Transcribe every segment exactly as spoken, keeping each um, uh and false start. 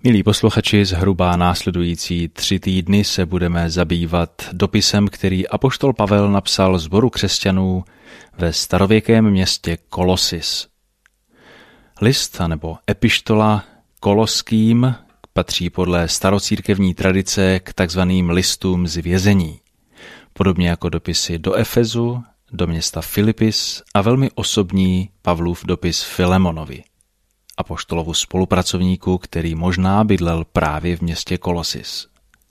Milí posluchači, zhruba následující tři týdny se budeme zabývat dopisem, který apoštol Pavel napsal sboru křesťanů ve starověkém městě Kolosis. List nebo epištola Koloským patří podle starocírkevní tradice k takzvaným listům z vězení, podobně jako dopisy do Efezu, do města Filipis a velmi osobní Pavlův dopis Filemonovi, apoštolovu spolupracovníku, který možná bydlel právě v městě Kolosis.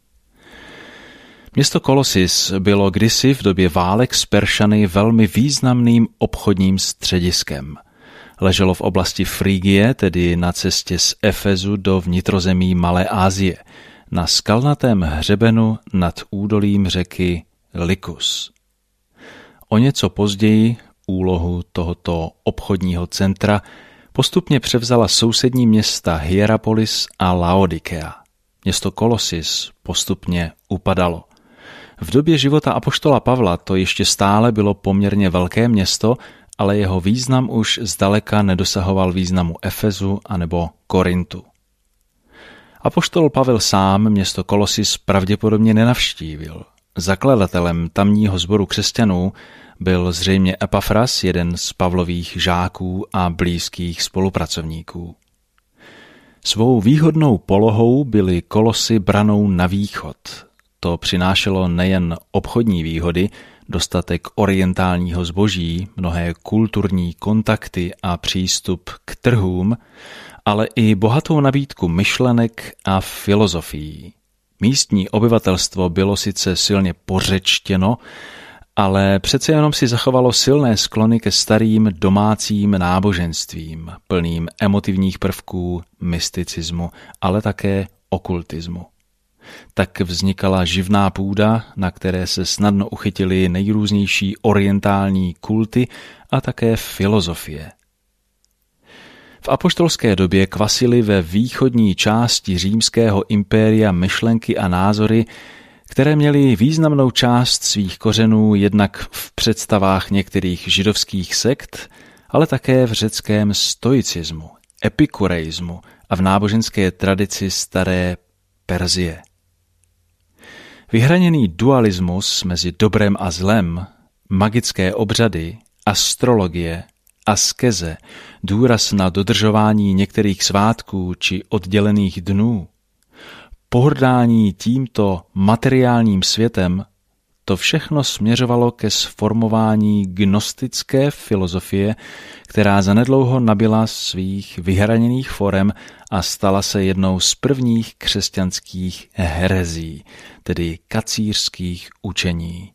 Město Kolosis bylo kdysi v době válek s Peršany velmi významným obchodním střediskem. Leželo v oblasti Frígie, tedy na cestě z Efezu do vnitrozemí Malé Asie, na skalnatém hřebenu nad údolím řeky Likus. O něco později úlohu tohoto obchodního centra postupně převzala sousední města Hierapolis a Laodikea. Město Kolosis postupně upadalo. V době života apoštola Pavla to ještě stále bylo poměrně velké město, ale jeho význam už zdaleka nedosahoval významu Efezu anebo Korintu. Apoštol Pavel sám město Kolosis pravděpodobně nenavštívil. Zakladatelem tamního sboru křesťanů byl zřejmě Epafras, jeden z Pavlových žáků a blízkých spolupracovníků. Svou výhodnou polohou byly Kolosy branou na východ. To přinášelo nejen obchodní výhody, dostatek orientálního zboží, mnohé kulturní kontakty a přístup k trhům, ale i bohatou nabídku myšlenek a filozofií. Místní obyvatelstvo bylo sice silně pořečtěno, ale přece jenom si zachovalo silné sklony ke starým domácím náboženstvím, plným emotivních prvků, mysticismu, ale také okultismu. Tak vznikala živná půda, na které se snadno uchytily nejrůznější orientální kulty a také filozofie. V apoštolské době kvasily ve východní části římského impéria myšlenky a názory, které měly významnou část svých kořenů jednak v představách některých židovských sekt, ale také v řeckém stoicismu, epikureismu a v náboženské tradici staré Perzie. Vyhraněný dualismus mezi dobrem a zlem, magické obřady, astrologie, askeze, důraz na dodržování některých svátků či oddělených dnů, pohrdání tímto materiálním světem, to všechno směřovalo ke sformování gnostické filozofie, která zanedlouho nabyla svých vyhraněných forem a stala se jednou z prvních křesťanských herezí, tedy kacířských učení.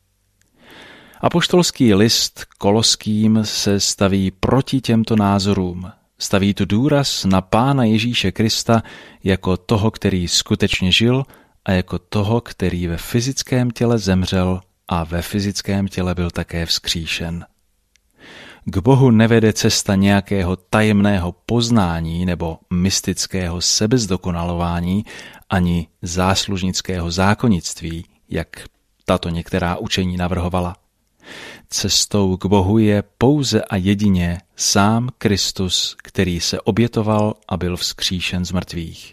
Apoštolský list Koloským se staví proti těmto názorům. Staví tu důraz na Pána Ježíše Krista jako toho, který skutečně žil a jako toho, který ve fyzickém těle zemřel a ve fyzickém těle byl také vzkříšen. K Bohu nevede cesta nějakého tajemného poznání nebo mystického sebezdokonalování ani záslužnického zákonnictví, jak tato některá učení navrhovala. Cestou k Bohu je pouze a jedině sám Kristus, který se obětoval a byl vzkříšen z mrtvých.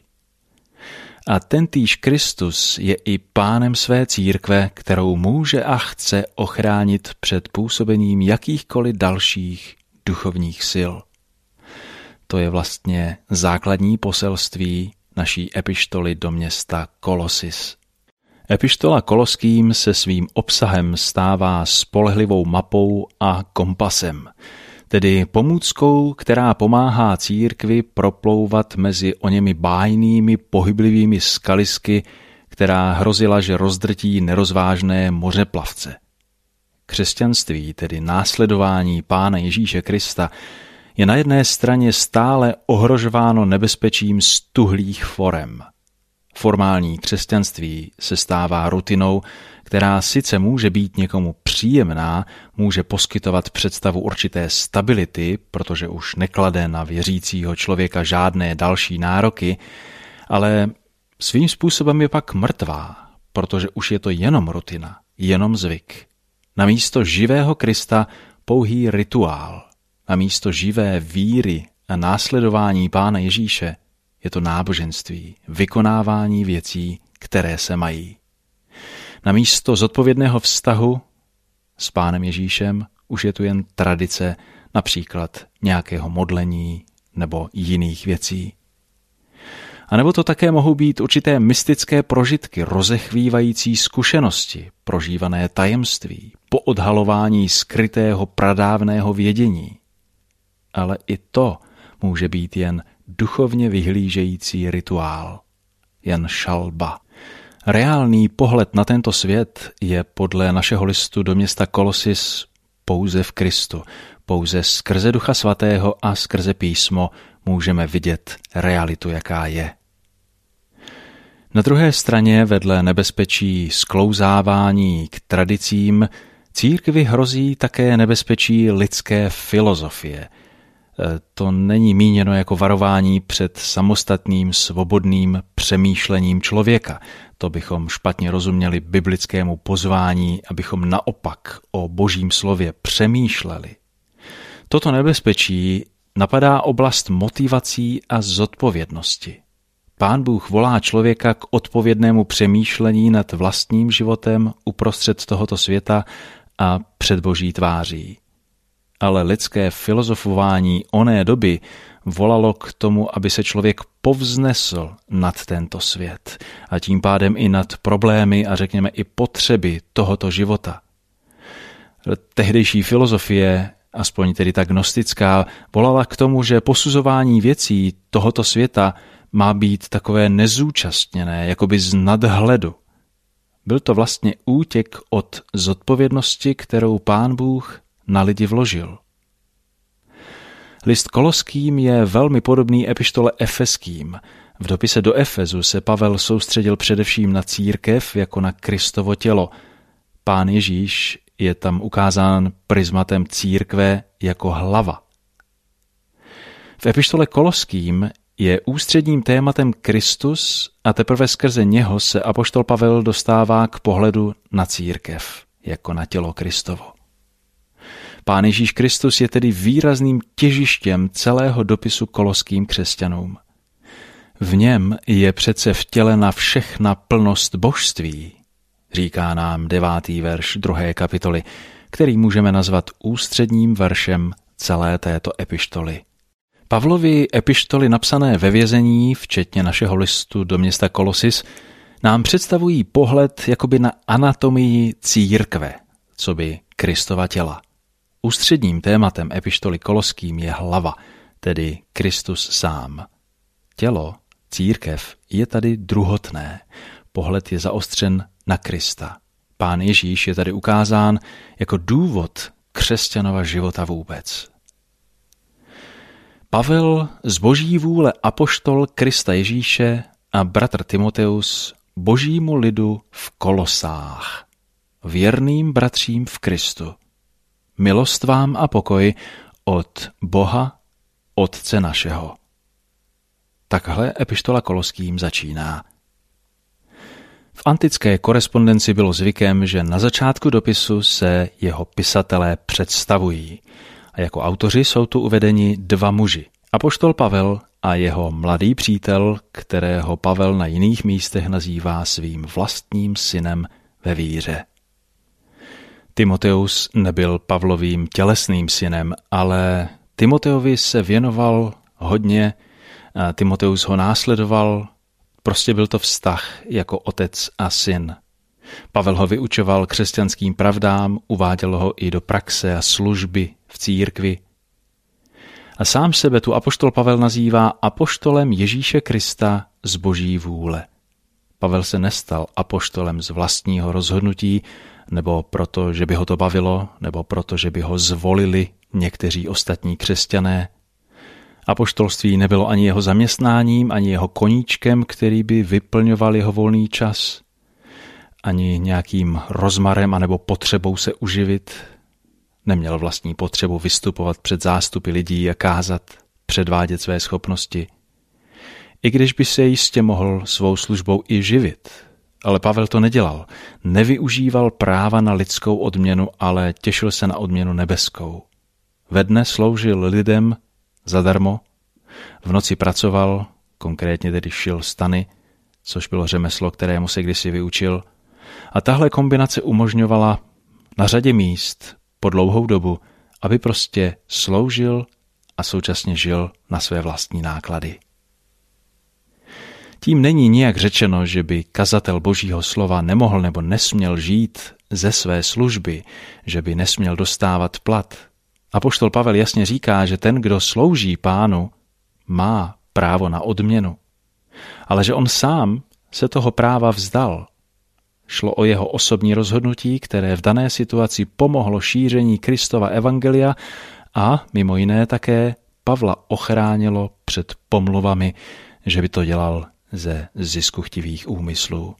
A tentýž Kristus je i pánem své církve, kterou může a chce ochránit před působením jakýchkoliv dalších duchovních sil. To je vlastně základní poselství naší epištoly do města Kolosis. Epištola Koloským se svým obsahem stává spolehlivou mapou a kompasem, tedy pomůckou, která pomáhá církvi proplouvat mezi oněmi bájnými pohyblivými skalisky, která hrozila, že rozdrtí nerozvážné mořeplavce. Křesťanství, tedy následování Pána Ježíše Krista, je na jedné straně stále ohrožováno nebezpečím stuhlých forem. Formální křesťanství se stává rutinou, která sice může být někomu příjemná, může poskytovat představu určité stability, protože už neklade na věřícího člověka žádné další nároky, ale svým způsobem je pak mrtvá, protože už je to jenom rutina, jenom zvyk. Namísto živého Krista pouhý rituál, namísto živé víry a následování Pána Ježíše Je to náboženství, vykonávání věcí, které se mají. Namísto zodpovědného vztahu s Pánem Ježíšem už je tu jen tradice, například nějakého modlení nebo jiných věcí. A nebo to také mohou být určité mystické prožitky, rozechvívající zkušenosti, prožívané tajemství, poodhalování skrytého pradávného vědění. Ale i to může být jen duchovně vyhlížející rituál, jen šalba. Reálný pohled na tento svět je podle našeho listu do města Kolosis pouze v Kristu. Pouze skrze Ducha Svatého a skrze písmo můžeme vidět realitu, jaká je. Na druhé straně vedle nebezpečí sklouzávání k tradicím církvi hrozí také nebezpečí lidské filozofie. To není míněno jako varování před samostatným svobodným přemýšlením člověka. To bychom špatně rozuměli biblickému pozvání, abychom naopak o Božím slově přemýšleli. Toto nebezpečí napadá oblast motivací a zodpovědnosti. Pán Bůh volá člověka k odpovědnému přemýšlení nad vlastním životem uprostřed tohoto světa a před Boží tváří. Ale lidské filozofování oné doby volalo k tomu, aby se člověk povznesl nad tento svět a tím pádem i nad problémy a řekněme i potřeby tohoto života. Tehdejší filozofie, aspoň tedy ta gnostická, volala k tomu, že posuzování věcí tohoto světa má být takové nezúčastněné, jakoby z nadhledu. Byl to vlastně útěk od zodpovědnosti, kterou Pán Bůh na lidi vložil. List Koloským je velmi podobný epištole Efeským. V dopise do Efezu se Pavel soustředil především na církev jako na Kristovo tělo. Pán Ježíš je tam ukázán prismatem církve jako hlava. V epištole Koloským je ústředním tématem Kristus a teprve skrze něho se apoštol Pavel dostává k pohledu na církev jako na tělo Kristovo. Pán Ježíš Kristus je tedy výrazným těžištěm celého dopisu koloským křesťanům. V něm je přece vtělena všechna plnost božství, říká nám devátý verš druhé kapitoly, který můžeme nazvat ústředním veršem celé této epištoly. Pavlovy epištoly napsané ve vězení, včetně našeho listu do města Kolosis, nám představují pohled jakoby na anatomii církve, coby Kristova těla. Ústředním tématem epištoly Koloským je hlava, tedy Kristus sám. Tělo, církev, je tady druhotné. Pohled je zaostřen na Krista. Pán Ježíš je tady ukázán jako důvod křesťanova života vůbec. Pavel z Boží vůle apoštol Krista Ježíše a bratr Timoteus Božímu lidu v Kolosách, věrným bratřím v Kristu. Milost vám a pokoj od Boha, Otce našeho. Takhle epištola Koloským začíná. V antické korespondenci bylo zvykem, že na začátku dopisu se jeho pisatelé představují. A jako autoři jsou tu uvedeni dva muži. Apoštol Pavel a jeho mladý přítel, kterého Pavel na jiných místech nazývá svým vlastním synem ve víře. Timoteus nebyl Pavlovým tělesným synem, ale Timoteovi se věnoval hodně, Timoteus ho následoval, prostě byl to vztah jako otec a syn. Pavel ho vyučoval křesťanským pravdám, uváděl ho i do praxe a služby v církvi. A sám sebe tu apoštol Pavel nazývá apoštolem Ježíše Krista z Boží vůle. Pavel se nestal apoštolem z vlastního rozhodnutí, nebo proto, že by ho to bavilo, nebo proto, že by ho zvolili někteří ostatní křesťané. Apoštolství nebylo ani jeho zaměstnáním, ani jeho koníčkem, který by vyplňoval jeho volný čas, ani nějakým rozmarem anebo potřebou se uživit. Neměl vlastní potřebu vystupovat před zástupy lidí a kázat, předvádět své schopnosti. I když by se jistě mohl svou službou i živit. Ale Pavel to nedělal. Nevyužíval práva na lidskou odměnu, ale těšil se na odměnu nebeskou. Ve dne sloužil lidem zadarmo, v noci pracoval, konkrétně tedy šil stany, což bylo řemeslo, kterému se kdysi vyučil. A tahle kombinace umožňovala na řadě míst po dlouhou dobu, aby prostě sloužil a současně žil na své vlastní náklady. Tím není nijak řečeno, že by kazatel Božího slova nemohl nebo nesměl žít ze své služby, že by nesměl dostávat plat. Apoštol Pavel jasně říká, že ten, kdo slouží Pánu, má právo na odměnu. Ale že on sám se toho práva vzdal. Šlo o jeho osobní rozhodnutí, které v dané situaci pomohlo šíření Kristova evangelia a mimo jiné také Pavla ochránilo před pomluvami, že by to dělal ze ziskuchtivých úmyslů.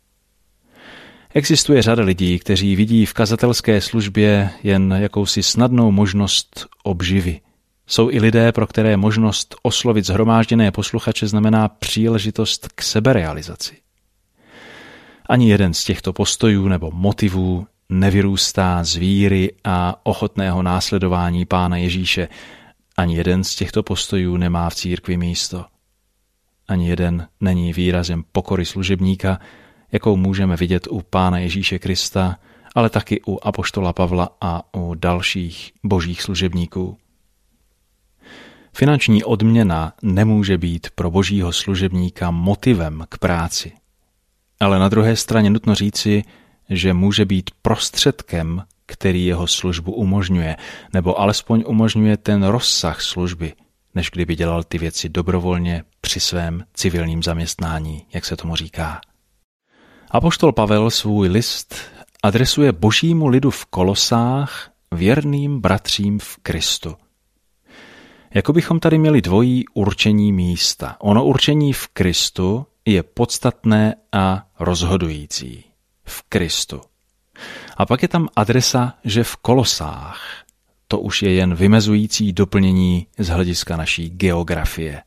Existuje řada lidí, kteří vidí v kazatelské službě jen jakousi snadnou možnost obživy. Jsou i lidé, pro které možnost oslovit shromážděné posluchače znamená příležitost k seberealizaci. Ani jeden z těchto postojů nebo motivů nevyrůstá z víry a ochotného následování Pána Ježíše. Ani jeden z těchto postojů nemá v církvi místo. Ani jeden není výrazem pokory služebníka, jakou můžeme vidět u Pána Ježíše Krista, ale taky u apoštola Pavla a u dalších božích služebníků. Finanční odměna nemůže být pro božího služebníka motivem k práci. Ale na druhé straně nutno říci, že může být prostředkem, který jeho službu umožňuje, nebo alespoň umožňuje ten rozsah služby, než kdyby dělal ty věci dobrovolně při svém civilním zaměstnání, jak se tomu říká. Apoštol Pavel svůj list adresuje božímu lidu v Kolosách, věrným bratřím v Kristu. Jako bychom tady měli dvojí určení místa. Ono určení v Kristu je podstatné a rozhodující. V Kristu. A pak je tam adresa, že v Kolosách. To už je jen vymezující doplnění z hlediska naší geografie.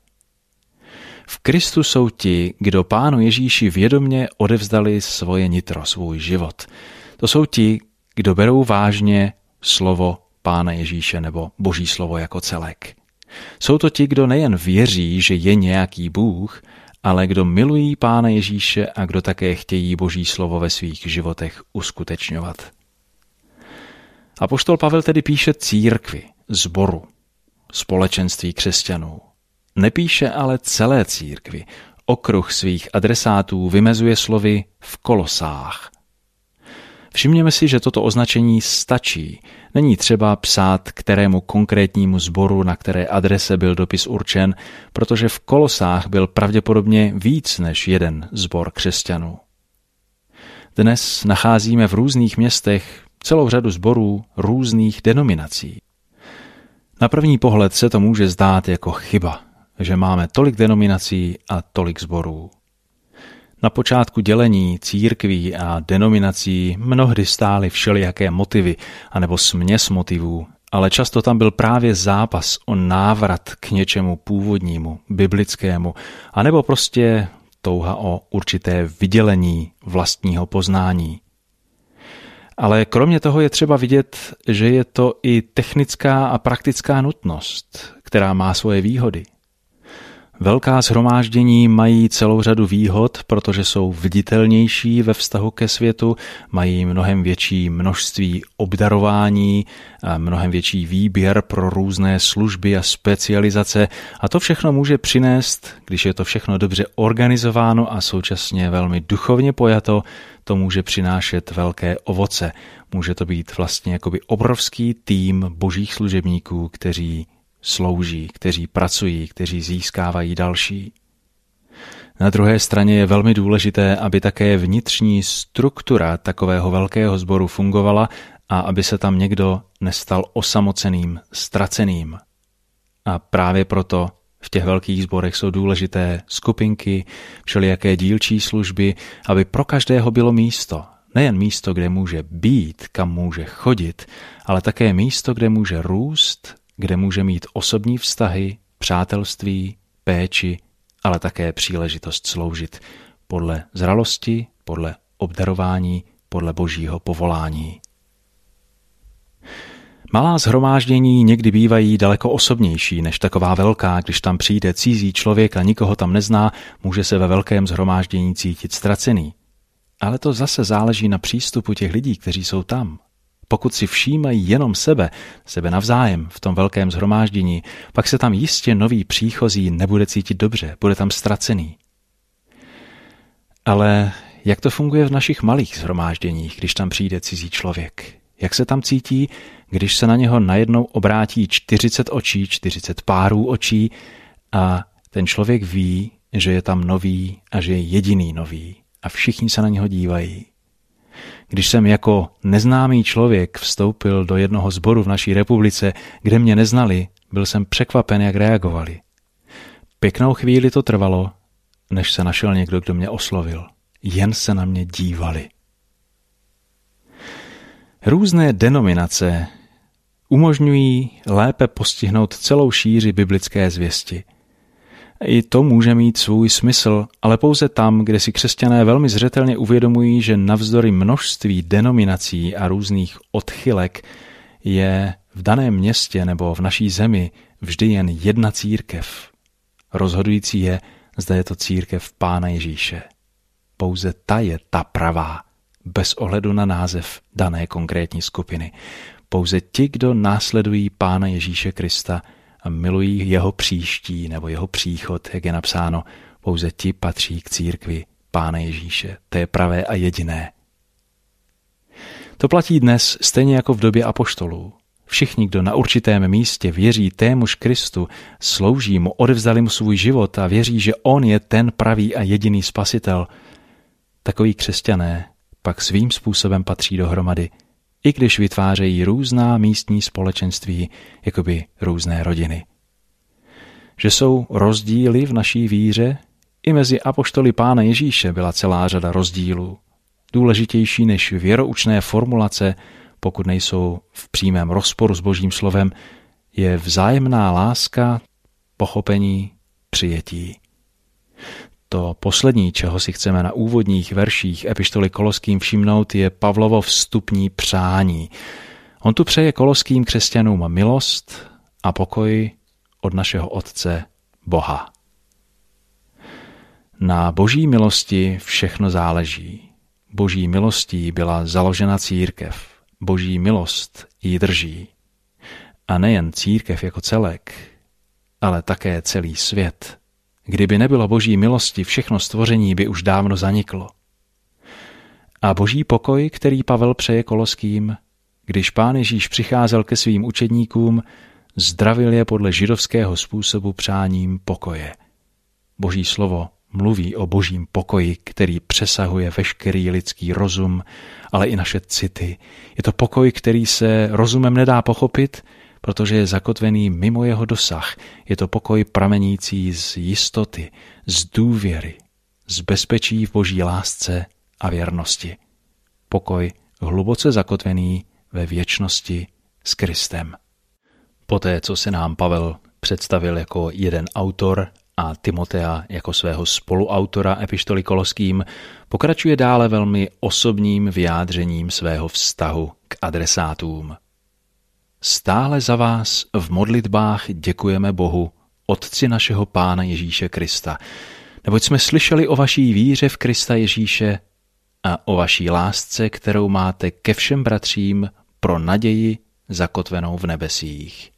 V Kristu jsou ti, kdo Pánu Ježíši vědomě odevzdali svoje nitro, svůj život. To jsou ti, kdo berou vážně slovo Pána Ježíše nebo Boží slovo jako celek. Jsou to ti, kdo nejen věří, že je nějaký Bůh, ale kdo milují Pána Ježíše a kdo také chtějí Boží slovo ve svých životech uskutečňovat. Apoštol Pavel tedy píše církvi, sboru, společenství křesťanů. Nepíše ale celé církvi. Okruh svých adresátů vymezuje slovy v Kolosách. Všimněme si, že toto označení stačí. Není třeba psát kterému konkrétnímu sboru, na které adrese byl dopis určen, protože v Kolosách byl pravděpodobně víc než jeden sbor křesťanů. Dnes nacházíme v různých městech celou řadu sborů různých denominací. Na první pohled se to může zdát jako chyba, že máme tolik denominací a tolik sborů. Na počátku dělení církví a denominací mnohdy stály všelijaké motivy anebo směs motivů, ale často tam byl právě zápas o návrat k něčemu původnímu, biblickému, anebo prostě touha o určité vydělení vlastního poznání. Ale kromě toho je třeba vidět, že je to i technická a praktická nutnost, která má svoje výhody. Velká shromáždění mají celou řadu výhod, protože jsou viditelnější ve vztahu ke světu, mají mnohem větší množství obdarování, a mnohem větší výběr pro různé služby a specializace a to všechno může přinést, když je to všechno dobře organizováno a současně velmi duchovně pojato, to může přinášet velké ovoce. Může to být vlastně jakoby obrovský tým božích služebníků, kteří slouží, kteří pracují, kteří získávají další. Na druhé straně je velmi důležité, aby také vnitřní struktura takového velkého sboru fungovala a aby se tam někdo nestal osamoceným, ztraceným. A právě proto v těch velkých sborech jsou důležité skupinky, všelijaké dílčí služby, aby pro každého bylo místo. Nejen místo, kde může být, kam může chodit, ale také místo, kde může růst, kde může mít osobní vztahy, přátelství, péči, ale také příležitost sloužit podle zralosti, podle obdarování, podle božího povolání. Malá shromáždění někdy bývají daleko osobnější než taková velká, když tam přijde cizí člověk a nikoho tam nezná, může se ve velkém shromáždění cítit ztracený. Ale to zase záleží na přístupu těch lidí, kteří jsou tam. Pokud si všímají jenom sebe, sebe navzájem v tom velkém shromáždění, pak se tam jistě nový příchozí nebude cítit dobře, bude tam ztracený. Ale jak to funguje v našich malých shromážděních, když tam přijde cizí člověk? Jak se tam cítí, když se na něho najednou obrátí čtyřicet očí, čtyřicet párů očí a ten člověk ví, že je tam nový a že je jediný nový a všichni se na něho dívají. Když jsem jako neznámý člověk vstoupil do jednoho sboru v naší republice, kde mě neznali, byl jsem překvapen, jak reagovali. Pěknou chvíli to trvalo, než se našel někdo, kdo mě oslovil. Jen se na mě dívali. Různé denominace umožňují lépe postihnout celou šíři biblické zvěsti. I to může mít svůj smysl, ale pouze tam, kde si křesťané velmi zřetelně uvědomují, že navzdory množství denominací a různých odchylek je v daném městě nebo v naší zemi vždy jen jedna církev. Rozhodující je, zda je to církev Pána Ježíše. Pouze ta je ta pravá, bez ohledu na název dané konkrétní skupiny. Pouze ti, kdo následují Pána Ježíše Krista a milují jeho příští nebo jeho příchod, jak je napsáno, pouze ti patří k církvi Pána Ježíše. To je pravé a jediné. To platí dnes stejně jako v době apoštolů. Všichni, kdo na určitém místě věří témuž Kristu, slouží mu, odevzdali mu svůj život a věří, že on je ten pravý a jediný spasitel, takoví křesťané pak svým způsobem patří dohromady, i když vytvářejí různá místní společenství, jakoby různé rodiny. Že jsou rozdíly v naší víře, i mezi apoštoly Pána Ježíše byla celá řada rozdílů. Důležitější než věroučné formulace, pokud nejsou v přímém rozporu s Božím slovem, je vzájemná láska, pochopení, přijetí. To poslední, čeho si chceme na úvodních verších epištoly Koloským všimnout, je Pavlovo vstupní přání. On tu přeje koloským křesťanům milost a pokoj od našeho Otce Boha. Na Boží milosti všechno záleží. Boží milostí byla založena církev. Boží milost ji drží. A nejen církev jako celek, ale také celý svět. Kdyby nebylo Boží milosti, všechno stvoření by už dávno zaniklo. A Boží pokoj, který Pavel přeje Koloským, když Pán Ježíš přicházel ke svým učedníkům, zdravil je podle židovského způsobu přáním pokoje. Boží slovo mluví o Božím pokoji, který přesahuje veškerý lidský rozum, ale i naše city. Je to pokoj, který se rozumem nedá pochopit, protože je zakotvený mimo jeho dosah. Je to pokoj pramenící z jistoty, z důvěry, z bezpečí v Boží lásce a věrnosti. Pokoj hluboce zakotvený ve věčnosti s Kristem. Poté, co se nám Pavel představil jako jeden autor a Timotea jako svého spoluautora epištoly Koloským, pokračuje dále velmi osobním vyjádřením svého vztahu k adresátům. Stále za vás v modlitbách děkujeme Bohu, Otci našeho Pána Ježíše Krista, neboť jsme slyšeli o vaší víře v Krista Ježíše a o vaší lásce, kterou máte ke všem bratřím pro naději zakotvenou v nebesích.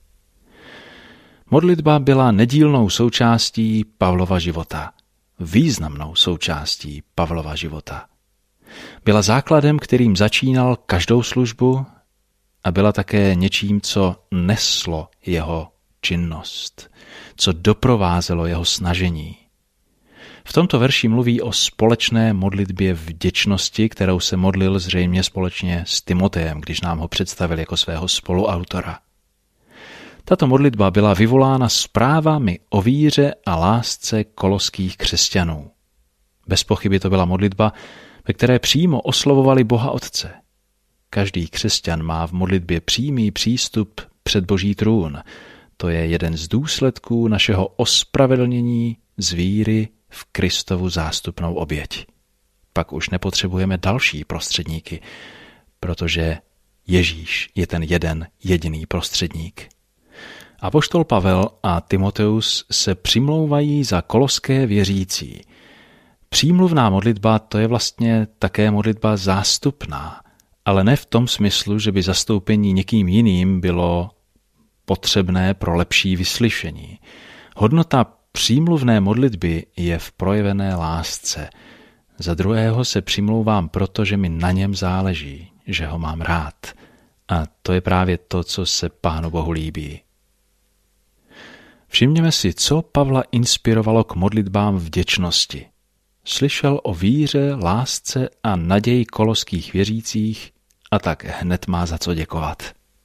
Modlitba byla nedílnou součástí Pavlova života, významnou součástí Pavlova života. Byla základem, kterým začínal každou službu, a byla také něčím, co neslo jeho činnost, co doprovázelo jeho snažení. V tomto verši mluví o společné modlitbě vděčnosti, kterou se modlil zřejmě společně s Timoteem, když nám ho představil jako svého spoluautora. Tato modlitba byla vyvolána zprávami o víře a lásce koloských křesťanů. Bez pochyby to byla modlitba, ve které přímo oslovovali Boha Otce. Každý křesťan má v modlitbě přímý přístup před Boží trůn. To je jeden z důsledků našeho ospravedlnění z víry v Kristovu zástupnou oběť. Pak už nepotřebujeme další prostředníky, protože Ježíš je ten jeden jediný prostředník. Apoštol Pavel a Timoteus se přimlouvají za koloské věřící. Přímluvná modlitba, to je vlastně také modlitba zástupná, ale ne v tom smyslu, že by zastoupení někým jiným bylo potřebné pro lepší vyslyšení. Hodnota přímluvné modlitby je v projevené lásce. Za druhého se přimlouvám proto, že mi na něm záleží, že ho mám rád. A to je právě to, co se Pánu Bohu líbí. Všimněme si, co Pavla inspirovalo k modlitbám vděčnosti. Slyšel o víře, lásce a naději koloských věřících a tak hned má za co děkovat.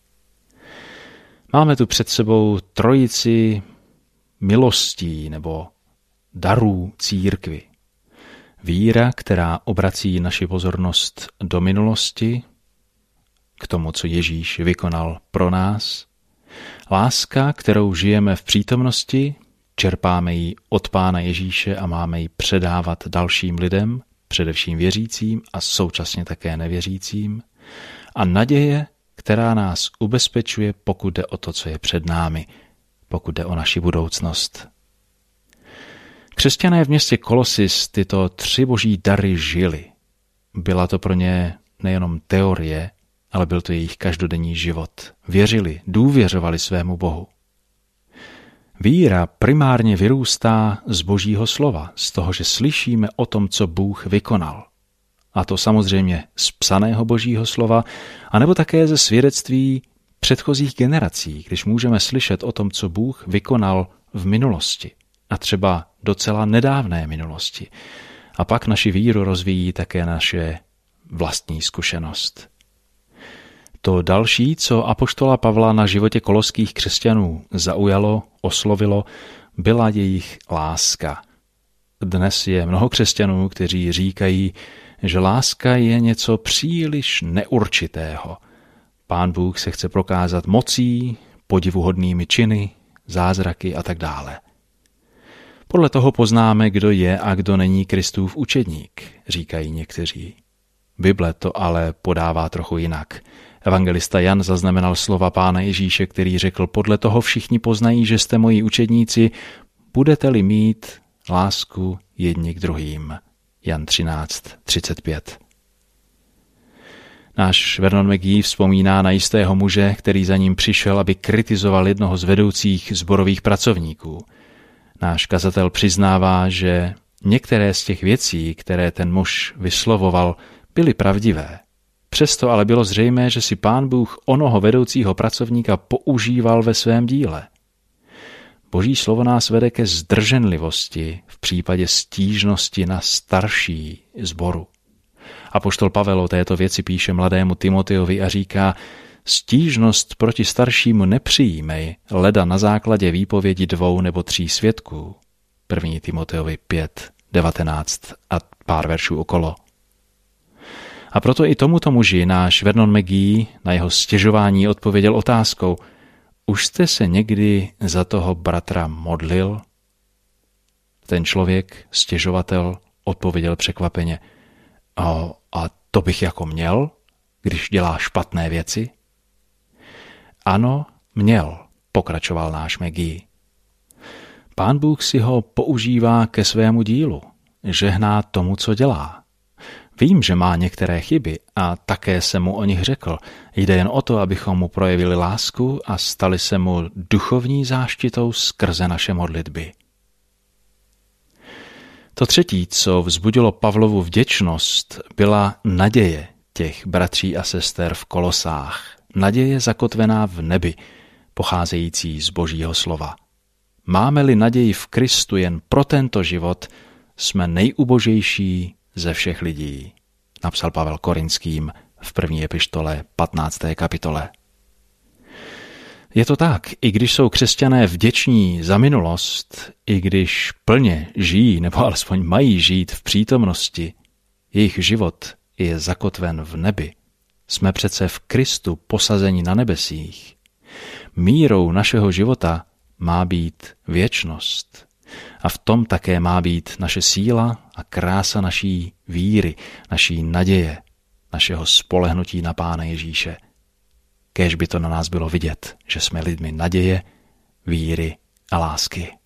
Máme tu před sebou trojici milostí nebo darů církvi. Víra, která obrací naši pozornost do minulosti, k tomu, co Ježíš vykonal pro nás. Láska, kterou žijeme v přítomnosti, čerpáme ji od Pána Ježíše a máme ji předávat dalším lidem, především věřícím a současně také nevěřícím. A naděje, která nás ubezpečuje, pokud jde o to, co je před námi, pokud jde o naši budoucnost. Křesťané v městě Kolosis tyto tři boží dary žili. Byla to pro ně nejenom teorie, ale byl to jejich každodenní život. Věřili, důvěřovali svému Bohu. Víra primárně vyrůstá z Božího slova, z toho, že slyšíme o tom, co Bůh vykonal. A to samozřejmě z psaného Božího slova, anebo také ze svědectví předchozích generací, když můžeme slyšet o tom, co Bůh vykonal v minulosti a třeba docela nedávné minulosti. A pak naši víru rozvíjí také naše vlastní zkušenost. To další, co apoštola Pavla na životě koloských křesťanů zaujalo, oslovilo, byla jejich láska. Dnes je mnoho křesťanů, kteří říkají, že láska je něco příliš neurčitého. Pán Bůh se chce prokázat mocí, podivuhodnými činy, zázraky a tak dále. Podle toho poznáme, kdo je a kdo není Kristův učedník, říkají někteří. Bible to ale podává trochu jinak. Evangelista Jan zaznamenal slova Pána Ježíše, který řekl, podle toho všichni poznají, že jste moji učedníci, budete-li mít lásku jedni k druhým. Jan třináct třicet pět. Náš Vernon McGee vzpomíná na jistého muže, který za ním přišel, aby kritizoval jednoho z vedoucích sborových pracovníků. Náš kazatel přiznává, že některé z těch věcí, které ten muž vyslovoval, byly pravdivé. Přesto ale bylo zřejmé, že si Pán Bůh onoho vedoucího pracovníka používal ve svém díle. Boží slovo nás vede ke zdrženlivosti v případě stížnosti na starší sboru. Apoštol Pavel o této věci píše mladému Timoteovi a říká, stížnost proti staršímu nepřijímej, leda na základě výpovědi dvou nebo tří svědků. první Timoteovi pět devatenáct a pár veršů okolo. A proto i tomuto muži náš Vernon McGee na jeho stěžování odpověděl otázkou, už jste se někdy za toho bratra modlil? Ten člověk, stěžovatel, odpověděl překvapeně, a, a to bych jako měl, když dělá špatné věci? Ano, měl, pokračoval náš McGee. Pán Bůh si ho používá ke svému dílu, žehná tomu, co dělá. Vím, že má některé chyby a také jsem mu o nich řekl. Jde jen o to, abychom mu projevili lásku a stali se mu duchovní záštitou skrze naše modlitby. To třetí, co vzbudilo Pavlovu vděčnost, byla naděje těch bratří a sester v Kolosách. Naděje zakotvená v nebi, pocházející z Božího slova. Máme-li naději v Kristu jen pro tento život, jsme nejubožejší ze všech lidí, napsal Pavel Korinským v první epištole patnácté kapitole. Je to tak, i když jsou křesťané vděční za minulost, i když plně žijí nebo alespoň mají žít v přítomnosti, jejich život je zakotven v nebi. Jsme přece v Kristu posazeni na nebesích. Mírou našeho života má být věčnost. A v tom také má být naše síla a krása naší víry, naší naděje, našeho spolehnutí na Pána Ježíše. kéž by to na nás bylo vidět, že jsme lidmi naděje, víry a lásky.